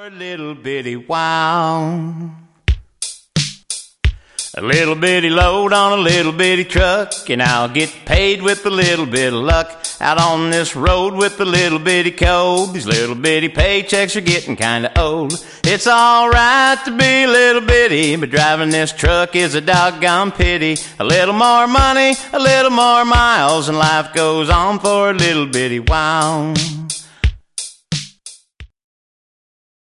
For a little bitty while. A little bitty load on a little bitty truck, and I'll get paid with a little bit of luck. Out on this road with a little bitty code, these little bitty paychecks are getting kinda old. It's alright to be a little bitty, but driving this truck is a doggone pity. A little more money, a little more miles, and life goes on for a little bitty while.